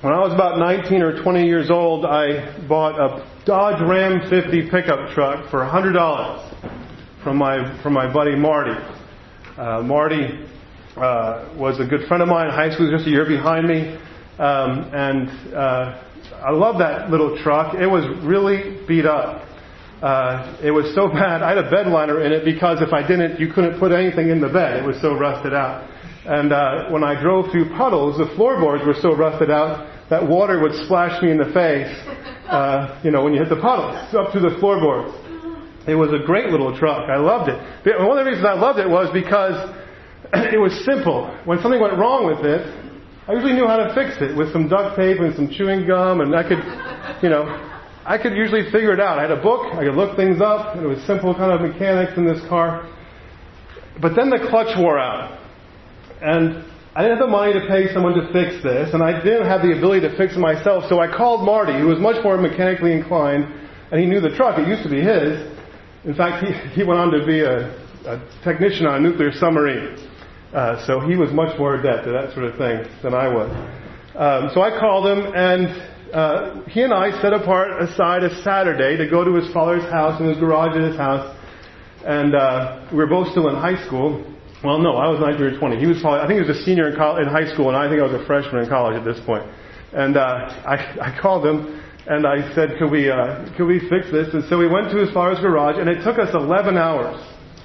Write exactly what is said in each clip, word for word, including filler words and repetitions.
When I was about nineteen or twenty years old, I bought a Dodge Ram fifty pickup truck for one hundred dollars from my from my buddy Marty. Uh, Marty uh, was a good friend of mine in high school, just a year behind me, um, and uh, I love that little truck. It was really beat up. Uh, it was so bad. I had a bed liner in it because if I didn't, you couldn't put anything in the bed. It was so rusted out. And uh, when I drove through puddles, the floorboards were so rusted out that water would splash me in the face, uh, you know, when you hit the puddles, up to the floorboards. It was a great little truck. I loved it. One of the reasons I loved it was because it was simple. When something went wrong with it, I usually knew how to fix it with some duct tape and some chewing gum, and I could, you know, I could usually figure it out. I had a book, I could look things up, and it was simple kind of mechanics in this car. But then the clutch wore out. And I didn't have the money to pay someone to fix this, and I didn't have the ability to fix it myself, so I called Marty, who was much more mechanically inclined, and he knew the truck. It used to be his. In fact, he, he went on to be a, a technician on a nuclear submarine. Uh, so he was much more adept at that sort of thing than I was. Um, so I called him, and uh, he and I set apart aside a Saturday to go to his father's house, in his garage at his house, and uh, we were both still in high school. Well, no, I was nineteen or twenty. He was probably, I think he was a senior in, college, in high school, and I think I was a freshman in college at this point. And uh, I, I called him, and I said, "Could we, uh, could we fix this?" And so we went to his father's garage, and it took us eleven hours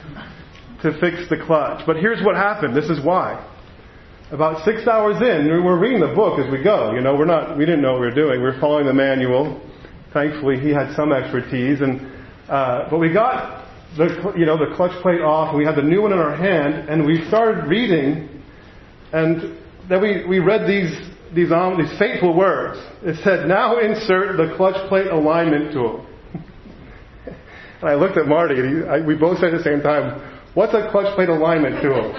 to fix the clutch. But here's what happened. This is why. About six hours in, we were reading the book as we go. You know, we're not, we didn't know what we were doing. We were following the manual. Thankfully, he had some expertise, and uh, but we got the, you know, the clutch plate off, and we had the new one in our hand, and we started reading, and then we, we read these these um, these fateful words. It said, "Now insert the clutch plate alignment tool." And I looked at Marty, and he, I, we both said at the same time, "What's a clutch plate alignment tool?"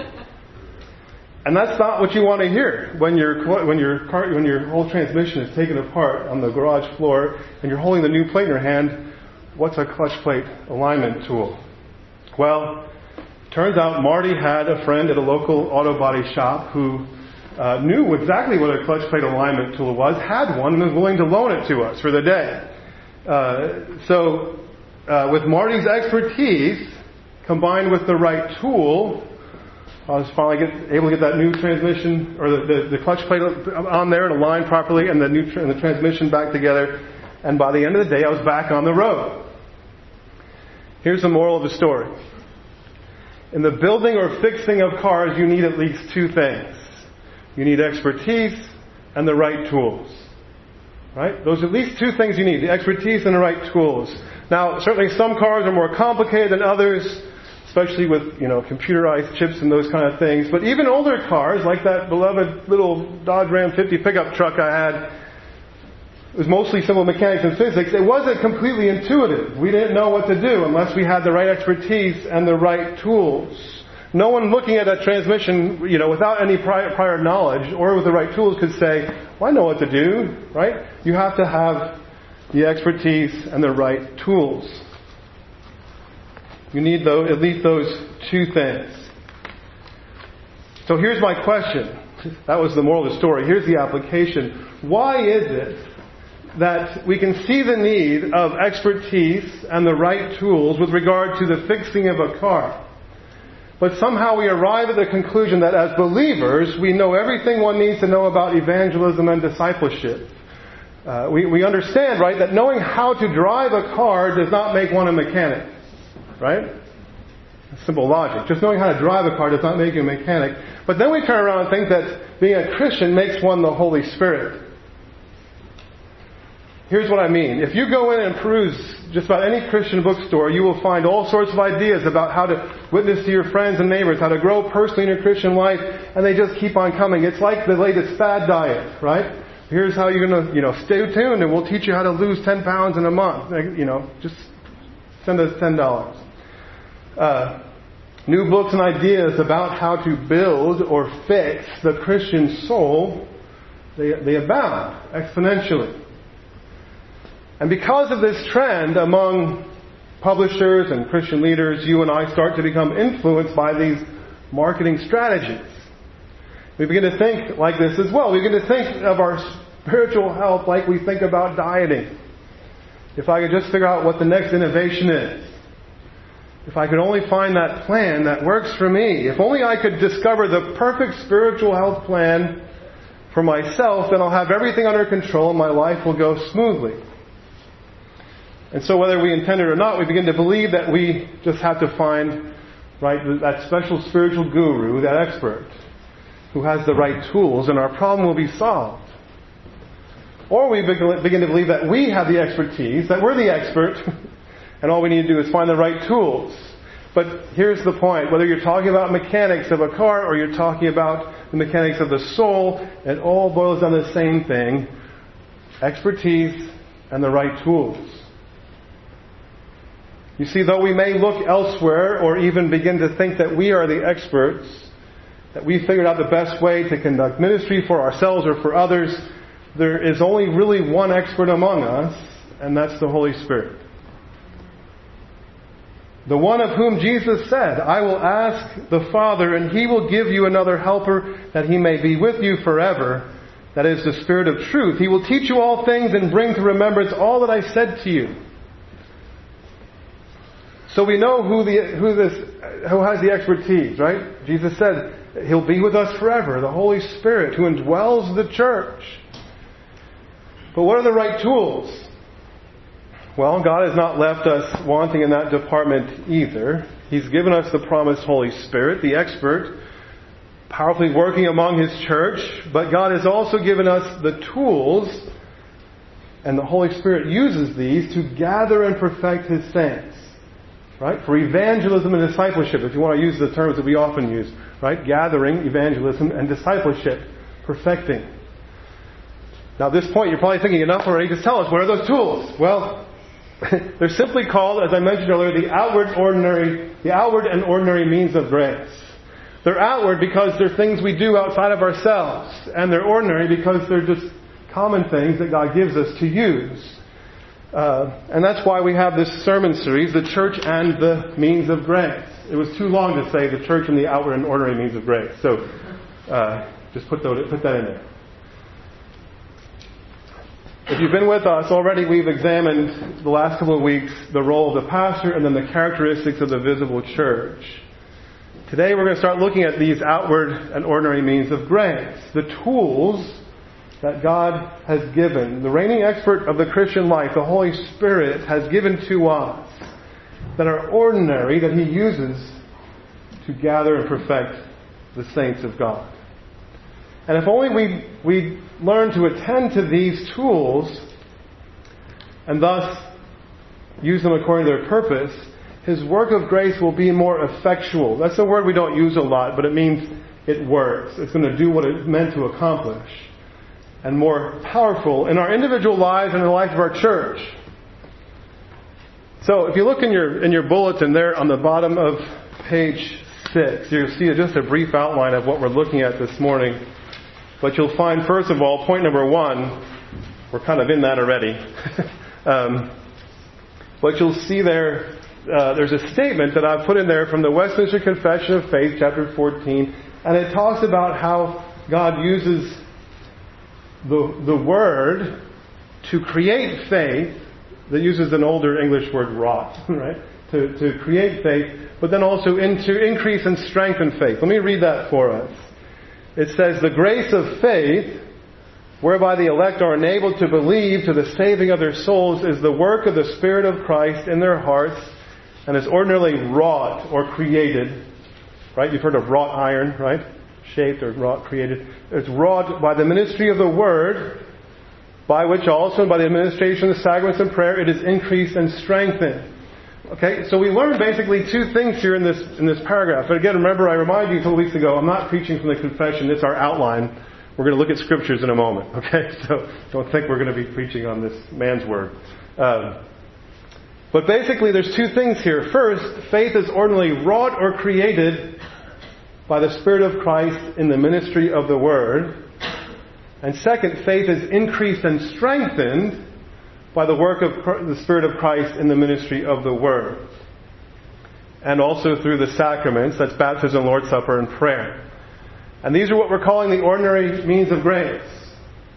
And that's not what you want to hear when your when your car when your whole transmission is taken apart on the garage floor, and you're holding the new plate in your hand. What's a clutch plate alignment tool? Well, turns out Marty had a friend at a local auto body shop who uh, knew exactly what a clutch plate alignment tool was, had one, and was willing to loan it to us for the day. Uh, so, uh, with Marty's expertise, combined with the right tool, I was finally get, able to get that new transmission, or the, the, the clutch plate on there and aligned properly, and the new and the transmission back together. And by the end of the day, I was back on the road. Here's the moral of the story. In the building or fixing of cars, you need at least two things. You need expertise and the right tools. Right? Those are at least two things you need, the expertise and the right tools. Now, certainly some cars are more complicated than others, especially with, you know, computerized chips and those kind of things. But even older cars, like that beloved little Dodge Ram fifty pickup truck I had, it was mostly simple mechanics and physics. It wasn't completely intuitive. We didn't know what to do unless we had the right expertise and the right tools. No one looking at a transmission, you know, without any prior, prior knowledge or with the right tools could say, well, I know what to do, right? You have to have the expertise and the right tools. You need those, at least those two things. So here's my question. That was the moral of the story. Here's the application. Why is it that we can see the need of expertise and the right tools with regard to the fixing of a car, but somehow we arrive at the conclusion that as believers, we know everything one needs to know about evangelism and discipleship? Uh, we, we understand, right, that knowing how to drive a car does not make one a mechanic, right? Simple logic. Just knowing how to drive a car does not make you a mechanic. But then we turn around and think that being a Christian makes one the Holy Spirit. Here's what I mean. If you go in and peruse just about any Christian bookstore, you will find all sorts of ideas about how to witness to your friends and neighbors, how to grow personally in your Christian life, and they just keep on coming. It's like the latest fad diet, right? Here's how you're going to, you know, stay tuned and we'll teach you how to lose ten pounds in a month. You know, just send us ten dollars. Uh, new books and ideas about how to build or fix the Christian soul, they, they abound exponentially. And because of this trend among publishers and Christian leaders, you and I start to become influenced by these marketing strategies. We begin to think like this as well. We begin to think of our spiritual health like we think about dieting. If I could just figure out what the next innovation is. If I could only find that plan that works for me. If only I could discover the perfect spiritual health plan for myself, then I'll have everything under control and my life will go smoothly. And so whether we intend it or not, we begin to believe that we just have to find, right, that special spiritual guru, that expert, who has the right tools, and our problem will be solved. Or we begin to believe that we have the expertise, that we're the expert, and all we need to do is find the right tools. But here's the point. Whether you're talking about mechanics of a car or you're talking about the mechanics of the soul, it all boils down to the same thing. Expertise and the right tools. You see, though we may look elsewhere or even begin to think that we are the experts, that we figured out the best way to conduct ministry for ourselves or for others, there is only really one expert among us, and that's the Holy Spirit. The one of whom Jesus said, I will ask the Father, and He will give you another helper, that He may be with you forever. That is the Spirit of truth. He will teach you all things and bring to remembrance all that I said to you. So we know who the who this who has the expertise, right? Jesus said He'll be with us forever. The Holy Spirit who indwells the church. But what are the right tools? Well, God has not left us wanting in that department either. He's given us the promised Holy Spirit, the expert, powerfully working among His church. But God has also given us the tools, and the Holy Spirit uses these to gather and perfect His saints. Right? For evangelism and discipleship, if you want to use the terms that we often use. Right? Gathering, evangelism, and discipleship. Perfecting. Now at this point, you're probably thinking, enough already, just tell us, what are those tools? Well, they're simply called, as I mentioned earlier, the outward ordinary, the outward and ordinary means of grace. They're outward because they're things we do outside of ourselves. And they're ordinary because they're just common things that God gives us to use. Uh, and that's why we have this sermon series, The Church and the Means of Grace. It was too long to say the church and the outward and ordinary means of grace. So, uh, just put, those, put that in there. If you've been with us already, we've examined the last couple of weeks the role of the pastor and then the characteristics of the visible church. Today we're going to start looking at these outward and ordinary means of grace, the tools that God has given. The reigning expert of the Christian life, the Holy Spirit, has given to us that are ordinary, that He uses to gather and perfect the saints of God. And if only we we learn to attend to these tools and thus use them according to their purpose, His work of grace will be more effectual. That's a word we don't use a lot, but it means it works. It's going to do what it's meant to accomplish. And more powerful in our individual lives and in the life of our church. So if you look in your in your bulletin there on the bottom of page six, you'll see just a brief outline of what we're looking at this morning. But you'll find, first of all, point number one, we're kind of in that already. um, but you'll see there, uh, there's a statement that I've put in there from the Westminster Confession of Faith, chapter fourteen, and it talks about how God uses the the Word to create faith. That uses an older English word, wrought, right? To to create faith, but then also in, to increase and strengthen faith. Let me read that for us. It says, the grace of faith, whereby the elect are enabled to believe to the saving of their souls, is the work of the Spirit of Christ in their hearts, and is ordinarily wrought or created. Right? You've heard of wrought iron, right? Shaped or wrought, created. It's wrought by the ministry of the Word, by which also, by the administration of the sacraments and prayer, it is increased and strengthened. Okay, so we learned basically two things here in this in this paragraph. But again, remember, I reminded you a couple weeks ago, I'm not preaching from the confession. It's our outline. We're going to look at scriptures in a moment. Okay, so don't think we're going to be preaching on this man's word. Um, but basically, there's two things here. First, faith is ordinarily wrought or created by the Spirit of Christ in the ministry of the Word. And second, faith is increased and strengthened by the work of the Spirit of Christ in the ministry of the Word. And also through the sacraments, that's baptism, Lord's Supper, and prayer. And these are what we're calling the ordinary means of grace.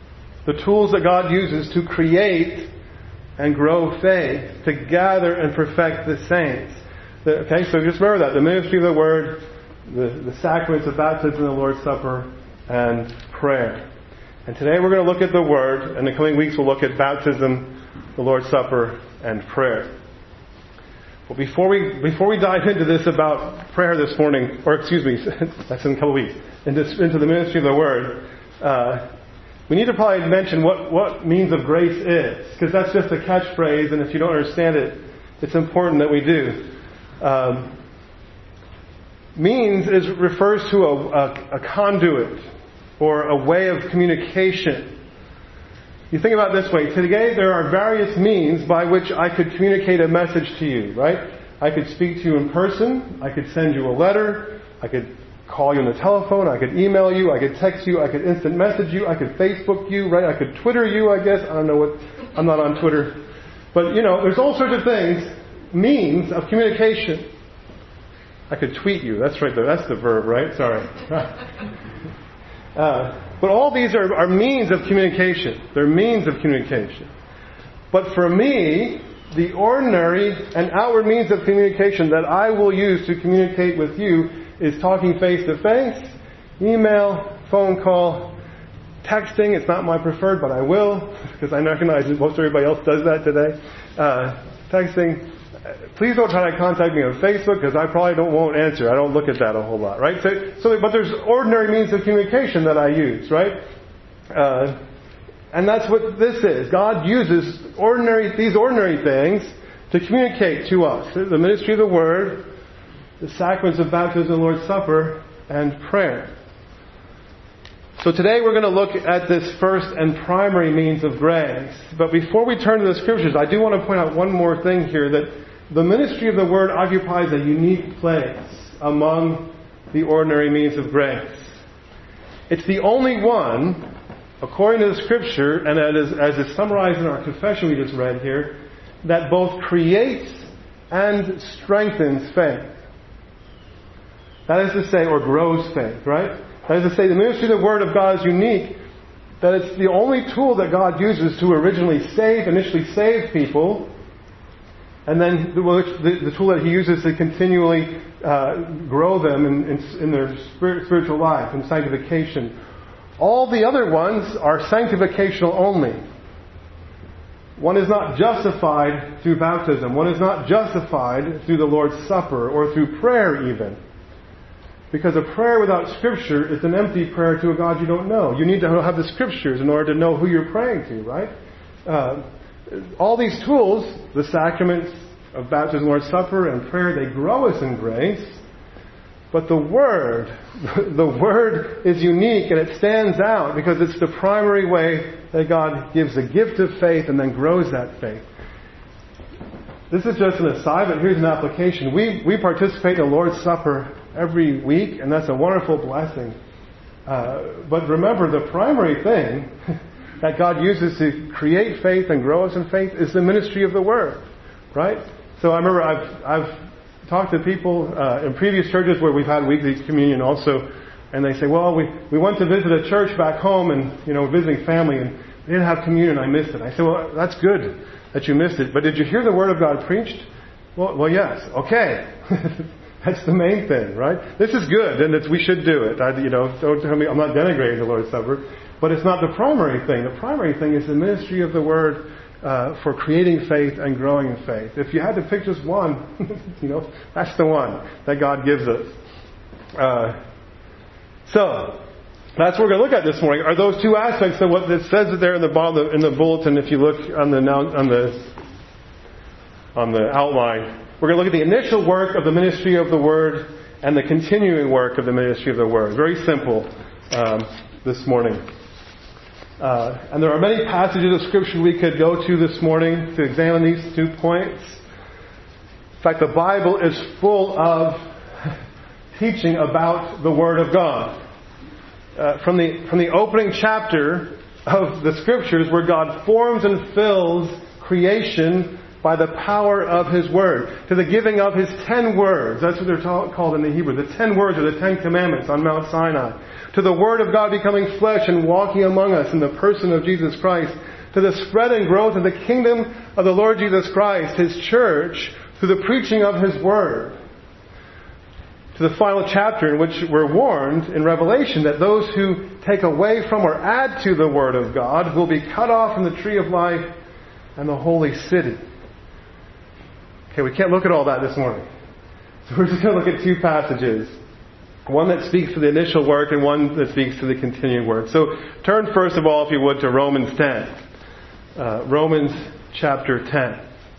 the tools that God uses to create and grow faith, to gather and perfect the saints. The, okay, so just remember that. The ministry of the Word, the, the sacraments of baptism and the Lord's Supper, and prayer. And today we're going to look at the Word, and in the coming weeks we'll look at baptism, the Lord's Supper, and prayer. Well, before we before we dive into this about prayer this morning, or excuse me, that's in a couple of weeks, into, into the ministry of the Word, uh, we need to probably mention what, what means of grace is, because that's just a catchphrase, and if you don't understand it, it's important that we do. Um, means is refers to a, a, a conduit or a way of communication. You think about it this way. Today there are various means by which I could communicate a message to you, right? I could speak to you in person. I could send you a letter. I could call you on the telephone. I could email you. I could text you. I could instant message you. I could Facebook you, right? I could Twitter you, I guess. I don't know what, I'm not on Twitter. But, you know, there's all sorts of things, means of communication. I could tweet you. That's right, though. That's the verb, right? Sorry. uh, But all these are, are means of communication. They're means of communication. But for me, the ordinary and outward means of communication that I will use to communicate with you is talking face to face, email, phone call, texting. It's not my preferred, but I will, because I recognize that most everybody else does that today. Uh, texting. Please don't try to contact me on Facebook, because I probably don't won't answer. I don't look at that a whole lot, right? So, so but there's ordinary means of communication that I use, right? Uh, and that's what this is. God uses ordinary these ordinary things to communicate to us. The ministry of the Word, the sacraments of baptism, the Lord's Supper, and prayer. So today we're going to look at this first and primary means of grace. But before we turn to the Scriptures, I do want to point out one more thing here, that the ministry of the Word occupies a unique place among the ordinary means of grace. It's the only one, according to the Scripture, and as, as is summarized in our confession we just read here, that both creates and strengthens faith. That is to say, or grows faith, right? That is to say, the ministry of the Word of God is unique, that it's the only tool that God uses to originally save, initially save people, and then the, the, the tool that He uses to continually uh, grow them in, in, in their spirit, spiritual life, in sanctification. All the other ones are sanctificational only. One is not justified through baptism. One is not justified through the Lord's Supper or through prayer even. Because a prayer without Scripture is an empty prayer to a God you don't know. You need to have the Scriptures in order to know who you're praying to, right? Uh, all these tools, the sacraments of baptism, Lord's Supper, and prayer, they grow us in grace. But the Word, the Word is unique and it stands out because it's the primary way that God gives the gift of faith and then grows that faith. This is just an aside, but here's an application. We we participate in the Lord's Supper every week, and that's a wonderful blessing. Uh, but remember, the primary thing that God uses to create faith and grow us in faith is the ministry of the Word, right? So I remember I've I've talked to people uh, in previous churches where we've had weekly communion also, and they say, well, we, we went to visit a church back home and, you know, visiting family, and they didn't have communion, I missed it. I said, well, that's good that you missed it, but did you hear the Word of God preached? Well, well yes. Okay. That's the main thing, right? This is good, and it's, we should do it. I, you know, don't tell me I'm not denigrating the Lord's Supper, but it's not the primary thing. The primary thing is the ministry of the Word uh, for creating faith and growing in faith. If you had to pick just one, you know, that's the one that God gives us. Uh, so that's what we're going to look at this morning. Are those two aspects of what it says there in the bottom in the bulletin? If you look on the on the on the outline. We're going to look at the initial work of the ministry of the Word and the continuing work of the ministry of the Word. Very simple um, this morning. Uh, and there are many passages of Scripture we could go to this morning to examine these two points. In fact, the Bible is full of teaching about the Word of God. Uh, from the from the opening chapter of the Scriptures, where God forms and fills creation by the power of His Word, to the giving of His ten words. That's what they're ta- called in the Hebrew. The ten words are the Ten Commandments on Mount Sinai. To the Word of God becoming flesh and walking among us in the person of Jesus Christ. To the spread and growth of the kingdom of the Lord Jesus Christ, His church, through the preaching of His Word. To the final chapter in which we're warned in Revelation that those who take away from or add to the Word of God will be cut off from the tree of life and the holy city. Okay, we can't look at all that this morning. So we're just going to look at two passages. One that speaks to the initial work and one that speaks to the continuing work. So turn first of all, if you would, to Romans ten. Uh, Romans chapter ten.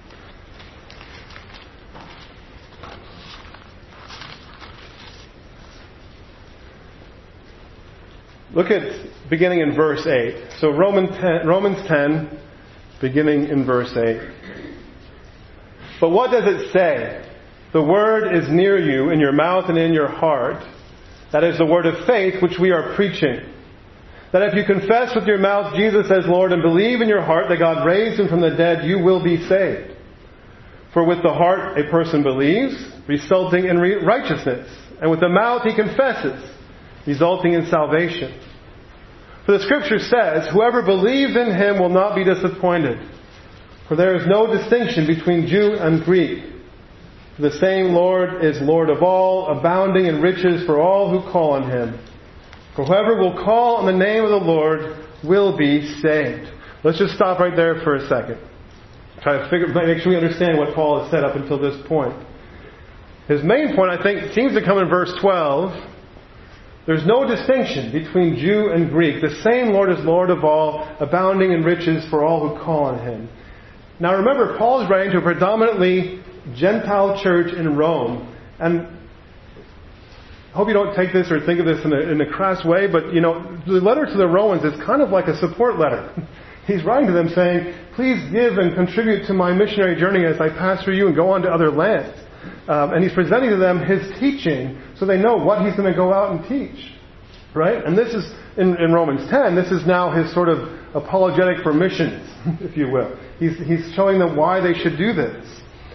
Look at beginning in verse eight. So Romans ten, Romans ten, beginning in verse eight. But what does it say? The word is near you, in your mouth and in your heart. That is the word of faith which we are preaching. That if you confess with your mouth Jesus as Lord and believe in your heart that God raised Him from the dead, you will be saved. For with the heart a person believes, resulting in righteousness. And with the mouth he confesses, resulting in salvation. For the Scripture says, whoever believes in Him will not be disappointed. For there is no distinction between Jew and Greek. For the same Lord is Lord of all, abounding in riches for all who call on Him. For whoever will call on the name of the Lord will be saved. Let's just stop right there for a second. Try to figure, make sure we understand what Paul has said up until this point. His main point, I think, seems to come in verse twelve. There's no distinction between Jew and Greek. The same Lord is Lord of all, abounding in riches for all who call on Him. Now remember, Paul is writing to a predominantly Gentile church in Rome. And I hope you don't take this or think of this in a, in a crass way, but you know, the letter to the Romans is kind of like a support letter. He's writing to them saying, please give and contribute to my missionary journey as I pass through you and go on to other lands. Um, and he's presenting to them his teaching so they know what he's going to go out and teach. Right? And this is, in, in Romans ten, this is now his sort of apologetic for missions, if you will. He's, he's showing them why they should do this.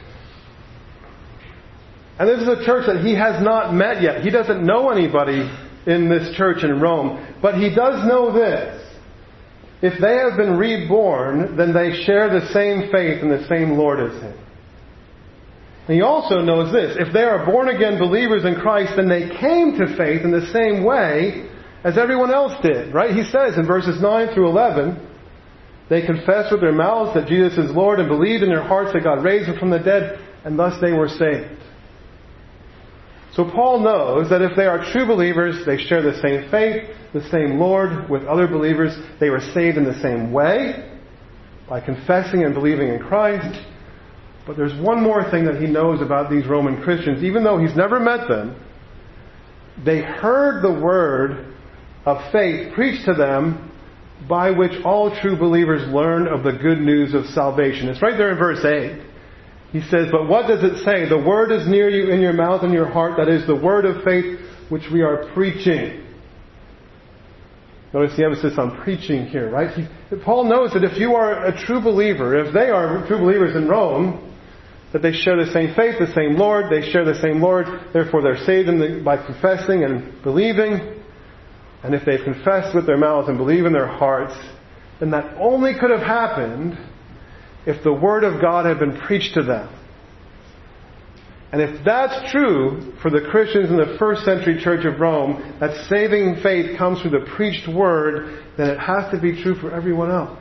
And this is a church that he has not met yet. He doesn't know anybody in this church in Rome. But he does know this. If they have been reborn, then they share the same faith in the same Lord as Him. And he also knows this. If they are born again believers in Christ, then they came to faith in the same way as everyone else did. Right? He says in verses nine through eleven, they confessed with their mouths that Jesus is Lord and believed in their hearts that God raised Him from the dead, and thus they were saved. So Paul knows that if they are true believers, they share the same faith, the same Lord with other believers. They were saved in the same way, by confessing and believing in Christ. But there's one more thing that he knows about these Roman Christians. Even though he's never met them, they heard the word of faith preached to them, by which all true believers learn of the good news of salvation. It's right there in verse eight. He says, but what does it say? The word is near you, in your mouth and your heart. That is the word of faith which we are preaching. Notice the emphasis on preaching here, right? He, Paul knows that if you are a true believer, if they are true believers in Rome, that they share the same faith, the same Lord, they share the same Lord, therefore they're saved in the, by confessing and believing. And if they've confessed with their mouths and believe in their hearts, then that only could have happened if the Word of God had been preached to them. And if that's true for the Christians in the first century church of Rome, that saving faith comes through the preached Word, then it has to be true for everyone else.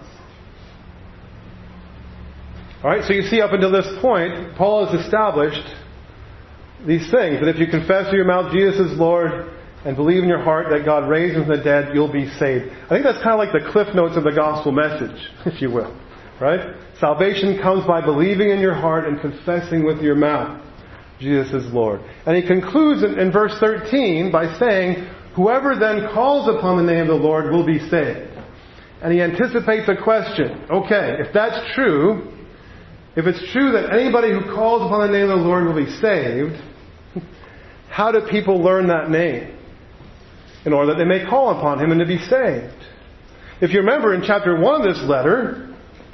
Alright, so you see up until this point, Paul has established these things. That if you confess with your mouth Jesus is Lord and believe in your heart that God raised Him from the dead, you'll be saved. I think that's kind of like the cliff notes of the gospel message, if you will. Right? Salvation comes by believing in your heart and confessing with your mouth Jesus is Lord. And he concludes in, in verse thirteen by saying, whoever then calls upon the name of the Lord will be saved. And he anticipates a question. Okay, if that's true, if it's true that anybody who calls upon the name of the Lord will be saved, how do people learn that name? In order that they may call upon Him and to be saved. If you remember in chapter one of this letter,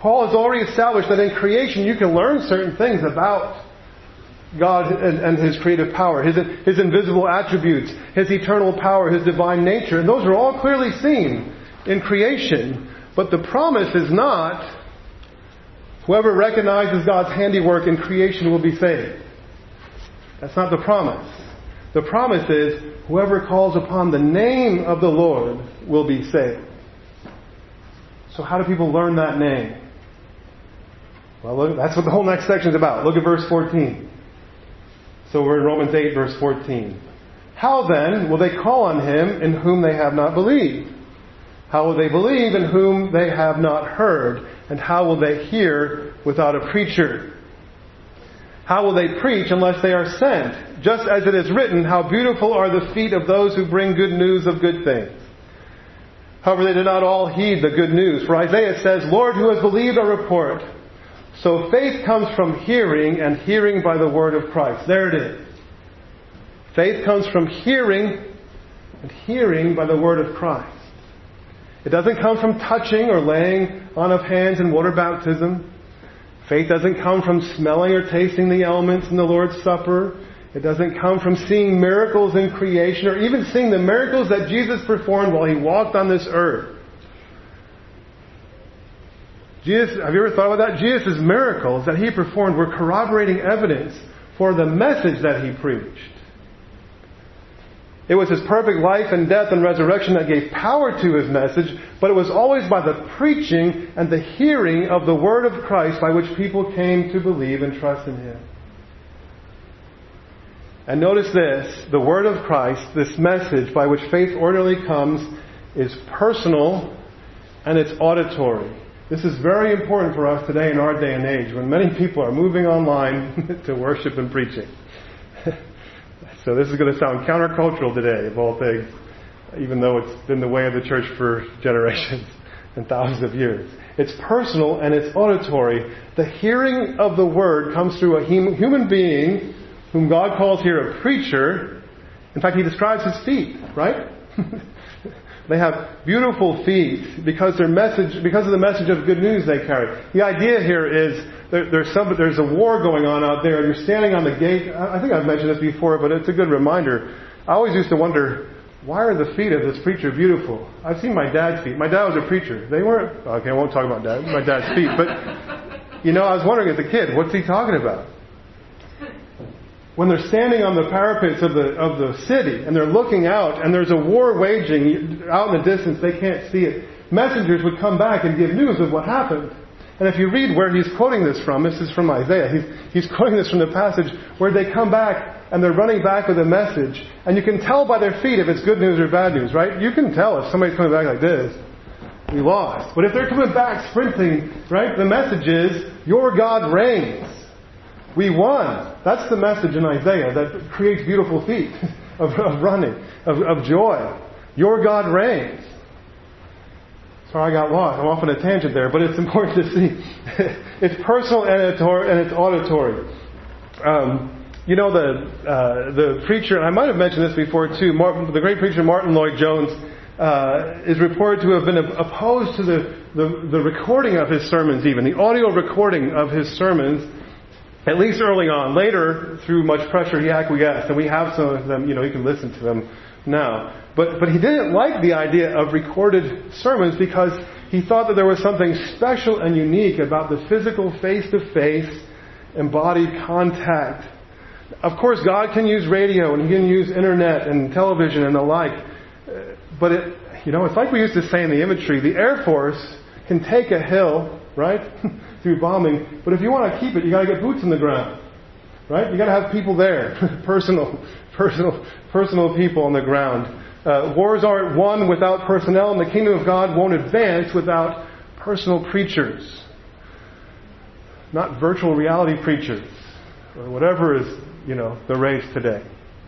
Paul has already established that in creation you can learn certain things about God and, and His creative power, His, His invisible attributes, His eternal power, His divine nature. And those are all clearly seen in creation. But the promise is not, whoever recognizes God's handiwork in creation will be saved. That's not the promise. The promise is, whoever calls upon the name of the Lord will be saved. So how do people learn that name? Well, look, that's what the whole next section is about. Look at verse fourteen. So we're in Romans eight, verse fourteen. How then will they call on Him in whom they have not believed? How will they believe in whom they have not heard? And how will they hear without a preacher? How will they preach unless they are sent? Just as it is written, how beautiful are the feet of those who bring good news of good things. However, they did not all heed the good news. For Isaiah says, Lord, who has believed our report? So faith comes from hearing, and hearing by the word of Christ. There it is. Faith comes from hearing, and hearing by the word of Christ. It doesn't come from touching or laying on of hands in water baptism. Faith doesn't come from smelling or tasting the elements in the Lord's Supper. It doesn't come from seeing miracles in creation or even seeing the miracles that Jesus performed while He walked on this earth. Jesus, have you ever thought about that? Jesus' miracles that He performed were corroborating evidence for the message that He preached. It was His perfect life and death and resurrection that gave power to His message, but it was always by the preaching and the hearing of the Word of Christ by which people came to believe and trust in Him. And notice this, the Word of Christ, this message by which faith ordinarily comes, is personal and it's auditory. This is very important for us today in our day and age when many people are moving online to worship and preaching. So this is going to sound countercultural today, of all things, even though it's been the way of the church for generations and thousands of years. It's personal and it's auditory. The hearing of the Word comes through a human being whom God calls here a preacher. In fact, He describes his feet, right? They have beautiful feet because their message, because of the message of good news they carry. The idea here is there, there's some, there's a war going on out there, and you're standing on the gate. I think I've mentioned this before, but it's a good reminder. I always used to wonder, why are the feet of this preacher beautiful? I've seen my dad's feet. My dad was a preacher. They weren't. Okay, I won't talk about dad, my dad's feet. But you know, I was wondering as a kid, what's he talking about? When they're standing on the parapets of the of the city and they're looking out and there's a war waging out in the distance, they can't see it. Messengers would come back and give news of what happened. And if you read where he's quoting this from, this is from Isaiah. He's he's quoting this from the passage where they come back and they're running back with a message. And you can tell by their feet if it's good news or bad news, right? You can tell if somebody's coming back like this, we lost. But if they're coming back sprinting, right, the message is, your God reigns. We won. That's the message in Isaiah that creates beautiful feet of, of running, of, of joy. Your God reigns. Sorry, I got lost. I'm off on a tangent there, but it's important to see. It's personal and it's auditory. Um, you know, the uh, the preacher, and I might have mentioned this before too, Martin, the great preacher Martin Lloyd-Jones uh, is reported to have been opposed to the, the, the recording of his sermons even, the audio recording of his sermons. At least early on. Later, through much pressure, he acquiesced, and we have some of them. You know, you can listen to them now. But but he didn't like the idea of recorded sermons because he thought that there was something special and unique about the physical, face-to-face, embodied contact. Of course, God can use radio and He can use internet and television and the like. But it, you know, it's like we used to say in the infantry: the Air Force can take a hill, right? Through bombing, but if you want to keep it, you got to get boots in the ground, right? You got to have people there, personal, personal, personal people on the ground. Uh, wars aren't won without personnel, and the kingdom of God won't advance without personal preachers, not virtual reality preachers, or whatever is, you know, the race today.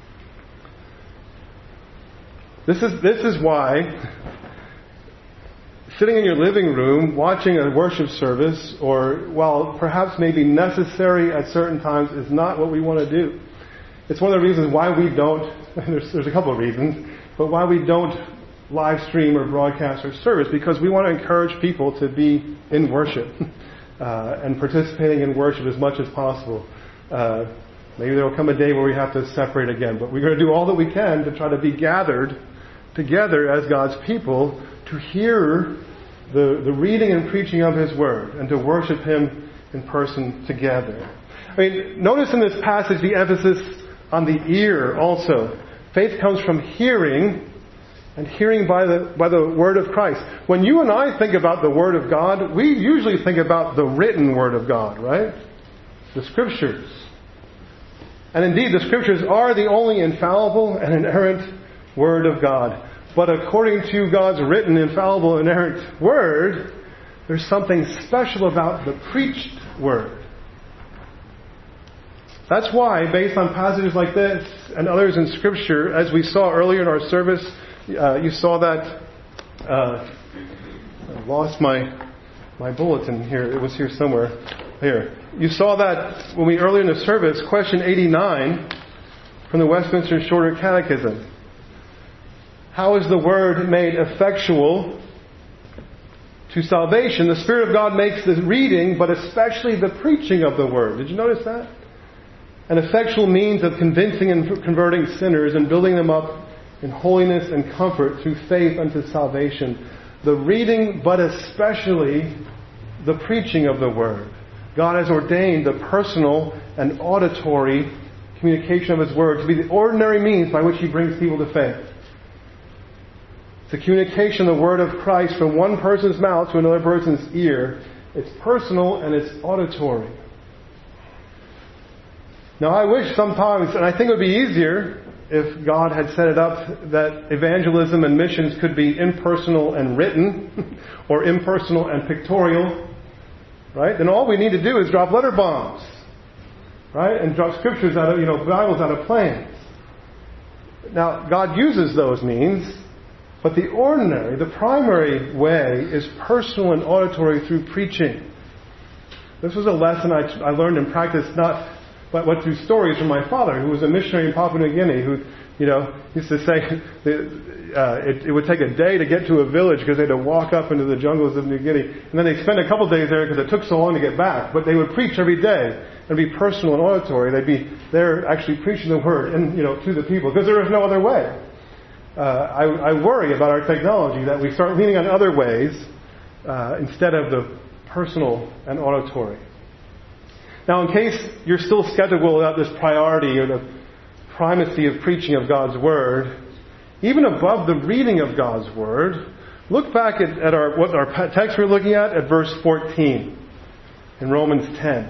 This is this is why. Sitting in your living room, watching a worship service, or, while perhaps maybe necessary at certain times, is not what we want to do. It's one of the reasons why we don't, there's, there's a couple of reasons, but why we don't live stream or broadcast our service because we want to encourage people to be in worship uh, and participating in worship as much as possible. Uh, maybe there will come a day where we have to separate again, but we're going to do all that we can to try to be gathered together as God's people to hear the, the reading and preaching of His Word and to worship Him in person together. I mean, notice in this passage the emphasis on the ear also. Faith comes from hearing, and hearing by the by the Word of Christ. When you and I think about the Word of God, we usually think about the written Word of God, right? The Scriptures. And indeed, the Scriptures are the only infallible and inerrant Word of God. But according to God's written, infallible, inerrant Word, there's something special about the preached Word. That's why, based on passages like this and others in Scripture, as we saw earlier in our service, uh, you saw that, uh, I lost my, my bulletin here. It was here somewhere. Here. You saw that when we, earlier in the service, question eighty-nine from the Westminster Shorter Catechism. How is the Word made effectual to salvation? The Spirit of God makes the reading, but especially the preaching of the Word. Did you notice that? An effectual means of convincing and converting sinners and building them up in holiness and comfort through faith unto salvation. The reading, but especially the preaching of the Word. God has ordained the personal and auditory communication of His Word to be the ordinary means by which He brings people to faith. It's the communication of the Word of Christ from one person's mouth to another person's ear. It's personal and it's auditory. Now I wish sometimes, and I think it would be easier if God had set it up that evangelism and missions could be impersonal and written, or impersonal and pictorial, right? Then all we need to do is drop letter bombs, right? And drop scriptures out of, you know, Bibles out of planes. Now, God uses those means, but the ordinary, the primary way is personal and auditory through preaching. This was a lesson I, I learned in practice, not but what through stories from my father, who was a missionary in Papua New Guinea, who, you know, used to say that, uh, it, it would take a day to get to a village because they had to walk up into the jungles of New Guinea, and then they'd spend a couple of days there because it took so long to get back. But they would preach every day and be personal and auditory. They'd be there actually preaching the Word, and you know, to the people because there was no other way. Uh, I, I worry about our technology that we start leaning on other ways uh, instead of the personal and auditory. Now, in case you're still skeptical about this priority or the primacy of preaching of God's Word, even above the reading of God's Word, look back at, at our what our text we're looking at at verse fourteen in Romans ten.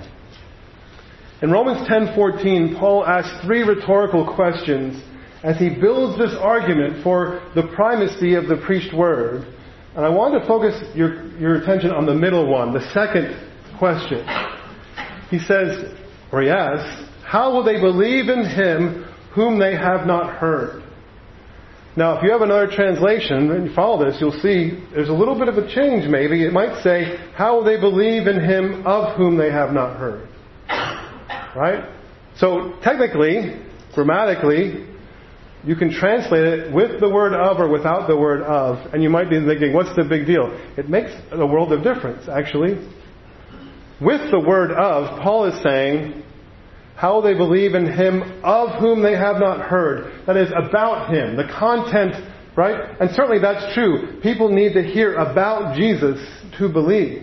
In Romans ten fourteen, Paul asks three rhetorical questions as he builds this argument for the primacy of the preached Word. And I want to focus your, your attention on the middle one, the second question. He says, or he asks, how will they believe in Him whom they have not heard? Now, if you have another translation and you follow this, you'll see there's a little bit of a change maybe. It might say, how will they believe in Him of whom they have not heard? Right? So, technically, grammatically, you can translate it with the word of or without the word of. And you might be thinking, what's the big deal? It makes a world of difference, actually. With the word of, Paul is saying, how will they believe in Him of whom they have not heard? That is, about Him, the content, right? And certainly that's true. People need to hear about Jesus to believe.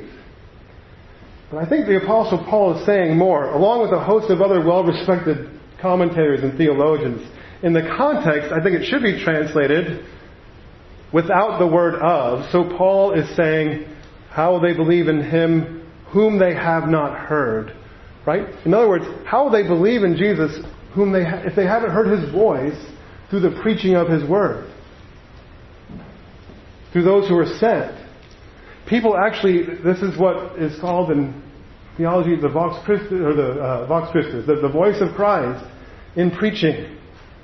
But I think the Apostle Paul is saying more, along with a host of other well-respected commentators and theologians. In the context, I think it should be translated without the word of. So Paul is saying, how will they believe in Him whom they have not heard? Right? In other words, how will they believe in Jesus whom they ha- if they haven't heard His voice through the preaching of His Word? Through those who are sent. People actually, this is what is called in theology the Vox Christus, or the uh, Vox Christus, the, the voice of Christ in preaching.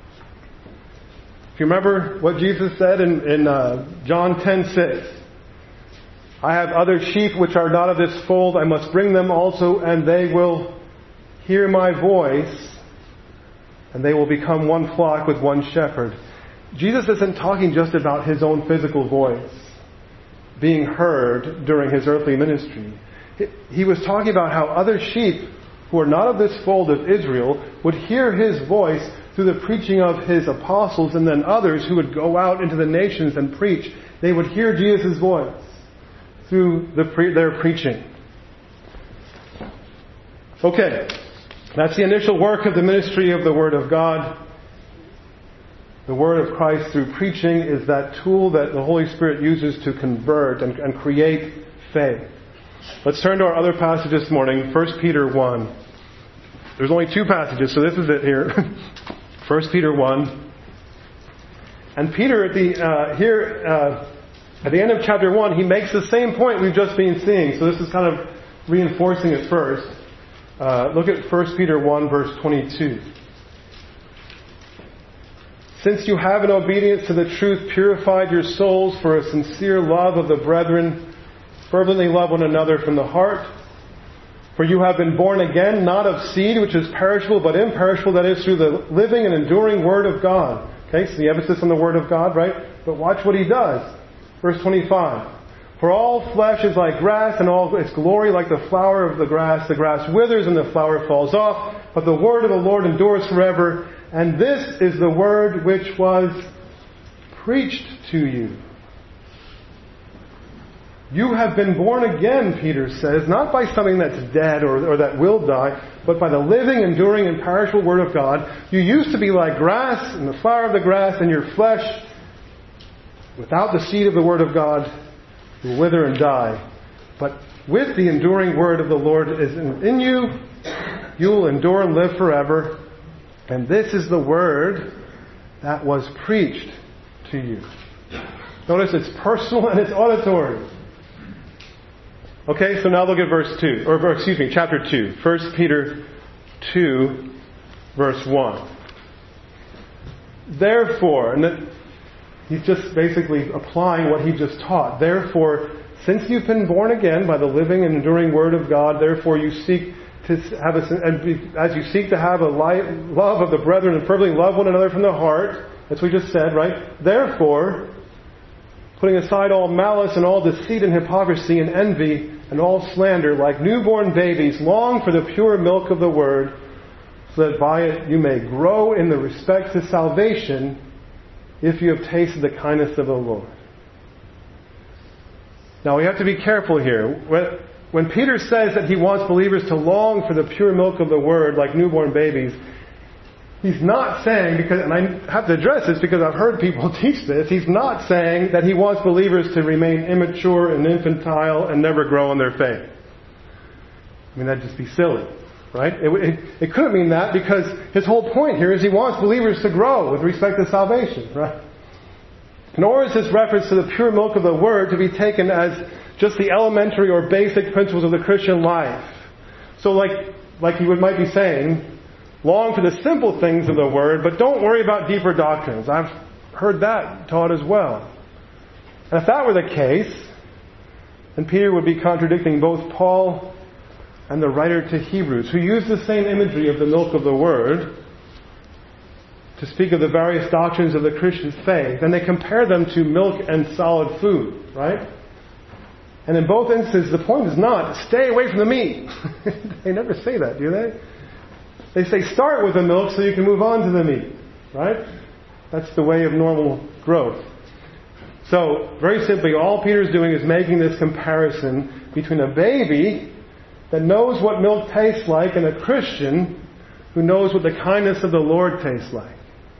If you remember what Jesus said in, in uh, John ten six, I have other sheep which are not of this fold. I must bring them also, and they will hear my voice, and they will become one flock with one shepherd. Jesus isn't talking just about his own physical voice being heard during his earthly ministry. He was talking about how other sheep who are not of this fold of Israel would hear his voice through the preaching of his apostles, and then others who would go out into the nations and preach. They would hear Jesus' voice through the pre- their preaching. Okay, that's the initial work of the ministry of the Word of God. The Word of Christ through preaching is that tool that the Holy Spirit uses to convert and, and create faith. Let's turn to our other passage this morning, First Peter one. There's only two passages, so this is it here. First Peter one. And Peter, at the uh, here uh, at the end of chapter one, he makes the same point we've just been seeing. So this is kind of reinforcing it first. Uh, look at First Peter one, verse twenty-two. Since you have in obedience to the truth purified your souls for a sincere love of the brethren, fervently love one another from the heart. For you have been born again, not of seed which is perishable, but imperishable, that is, through the living and enduring Word of God. Okay, so the emphasis on the Word of God, right? But watch what he does. Verse twenty-five. For all flesh is like grass, and all its glory like the flower of the grass. The grass withers and the flower falls off, but the word of the Lord endures forever. And this is the word which was preached to you. You have been born again, Peter says, not by something that's dead or, or that will die, but by the living, enduring, imperishable Word of God. You used to be like grass, and the flower of the grass, and your flesh, without the seed of the Word of God, will wither and die. But with the enduring Word of the Lord is in, in you, you will endure and live forever. And this is the Word that was preached to you. Notice it's personal and it's auditory. Okay, so now look at verse two, or excuse me, chapter two. First Peter two, verse one. Therefore, and that he's just basically applying what he just taught. Therefore, since you've been born again by the living and enduring Word of God, therefore you seek to have a, and be, as you seek to have a light, love of the brethren and fervently love one another from the heart. That's what we just said, right? Therefore, putting aside all malice and all deceit and hypocrisy and envy and all slander, like newborn babies, long for the pure milk of the Word, so that by it you may grow in the respect to salvation, if you have tasted the kindness of the Lord. Now we have to be careful here. When, when Peter says that he wants believers to long for the pure milk of the Word like newborn babies, he's not saying, because, and I have to address this because I've heard people teach this, he's not saying that he wants believers to remain immature and infantile and never grow in their faith. I mean, that'd just be silly, right? It, it, it couldn't mean that, because his whole point here is he wants believers to grow with respect to salvation, right? Nor is this reference to the pure milk of the Word to be taken as just the elementary or basic principles of the Christian life. So like, like he would, might be saying, long for the simple things of the Word, but don't worry about deeper doctrines. I've heard that taught as well. And if that were the case, then Peter would be contradicting both Paul and the writer to Hebrews, who use the same imagery of the milk of the Word to speak of the various doctrines of the Christian faith. And they compare them to milk and solid food, right? And in both instances, the point is not, stay away from the meat. They never say that, do they? They say start with the milk so you can move on to the meat, right? That's the way of normal growth. So, very simply, all Peter's doing is making this comparison between a baby that knows what milk tastes like and a Christian who knows what the kindness of the Lord tastes like.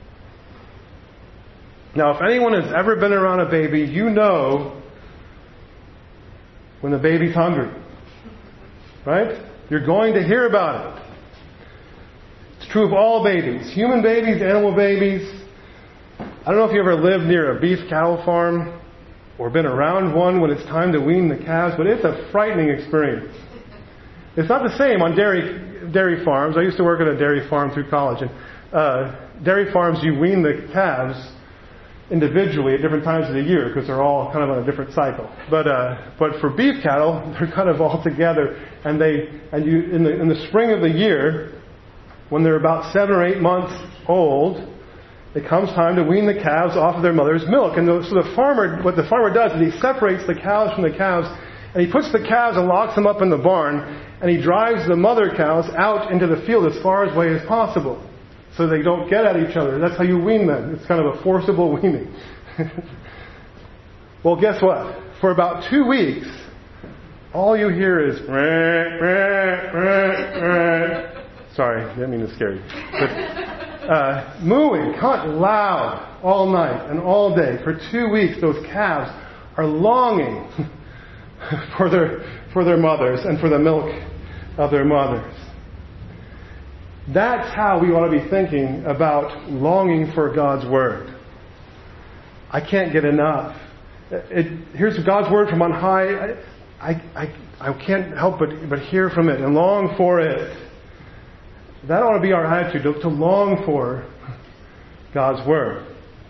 Now, if anyone has ever been around a baby, you know when the baby's hungry, right? You're going to hear about it. It's true of all babies. Human babies, animal babies. I don't know if you ever lived near a beef cattle farm or been around one when it's time to wean the calves, but it's a frightening experience. It's not the same on dairy dairy farms. I used to work at a dairy farm through college. And uh, dairy farms, you wean the calves individually at different times of the year because they're all kind of on a different cycle. But uh, but for beef cattle, they're kind of all together, and they and you in the in the spring of the year, when they're about seven or eight months old, it comes time to wean the calves off of their mother's milk. And so the farmer, what the farmer does is he separates the cows from the calves, and he puts the calves and locks them up in the barn, and he drives the mother cows out into the field as far away as possible, so they don't get at each other. That's how you wean them. It's kind of a forcible weaning. Well, guess what? For about two weeks, all you hear is rah, rah, rah, rah. Sorry, didn't mean to scare you. But, Uh, mooing, loud, all night and all day. For two weeks, those calves are longing for their for their mothers and for the milk of their mothers. That's how we ought to be thinking about longing for God's Word. I can't get enough. It, here's God's Word from on high. I, I, I, I can't help but, but hear from it and long for it. That ought to be our attitude, to, to long for God's Word.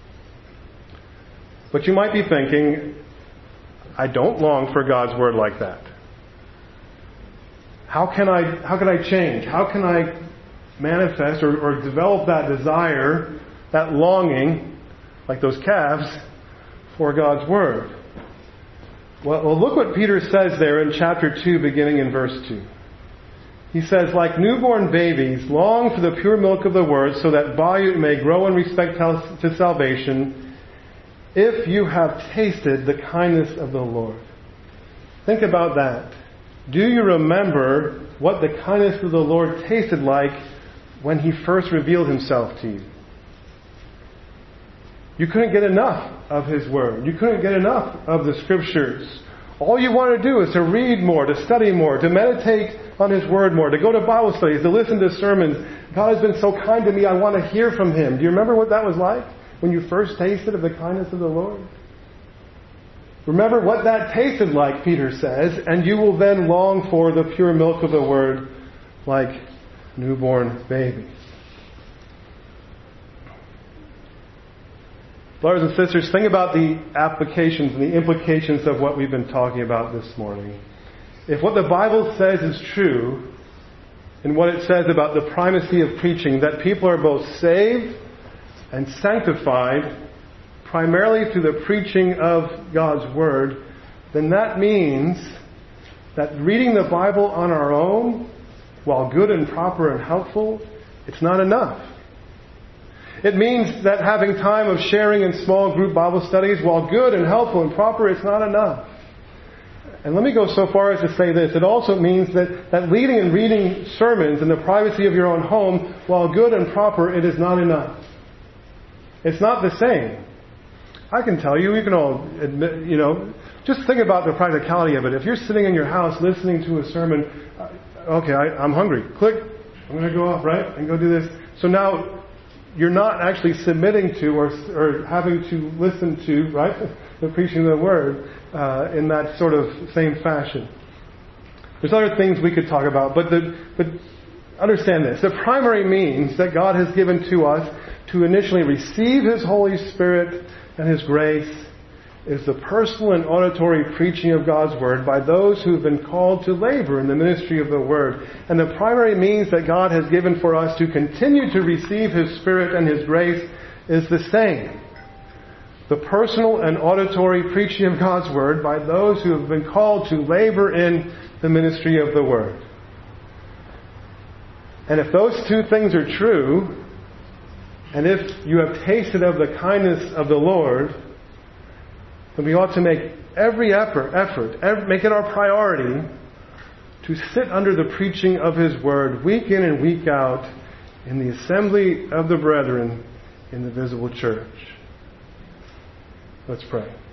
But you might be thinking, I don't long for God's Word like that. How can I, how can I change? How can I manifest or, or develop that desire, that longing, like those calves, for God's Word? Well, well, look what Peter says there in chapter two, beginning in verse two. He says, like newborn babies, long for the pure milk of the Word, so that by you may grow in respect to salvation, if you have tasted the kindness of the Lord. Think about that. Do you remember what the kindness of the Lord tasted like when He first revealed Himself to you? You couldn't get enough of His Word. You couldn't get enough of the Scriptures. All you want to do is to read more, to study more, to meditate on His Word more, to go to Bible studies, to listen to sermons. God has been so kind to me, I want to hear from Him. Do you remember what that was like when you first tasted of the kindness of the Lord? Remember what that tasted like, Peter says, and you will then long for the pure milk of the Word like newborn babies. Brothers and sisters, think about the applications and the implications of what we've been talking about this morning. If what the Bible says is true, and what it says about the primacy of preaching, that people are both saved and sanctified primarily through the preaching of God's Word, then that means that reading the Bible on our own, while good and proper and helpful, it's not enough. It means that having time of sharing in small group Bible studies, while good and helpful and proper, it's not enough. And let me go so far as to say this. It also means that, that leading and reading sermons in the privacy of your own home, while good and proper, it is not enough. It's not the same. I can tell you, we can all admit, you know, just think about the practicality of it. If you're sitting in your house listening to a sermon, okay, I, I'm hungry. Click, I'm going to go off, right? And go do this. So now, you're not actually submitting to or, or having to listen to, right, the preaching of the Word uh, in that sort of same fashion. There's other things we could talk about, but the, but understand this. The primary means that God has given to us to initially receive His Holy Spirit and His grace is the personal and auditory preaching of God's Word by those who have been called to labor in the ministry of the Word. And the primary means that God has given for us to continue to receive His Spirit and His grace is the same. The personal and auditory preaching of God's Word by those who have been called to labor in the ministry of the Word. And if those two things are true, and if you have tasted of the kindness of the Lord, then we ought to make every effort, effort, every, make it our priority to sit under the preaching of His Word week in and week out in the assembly of the brethren in the visible church. Let's pray.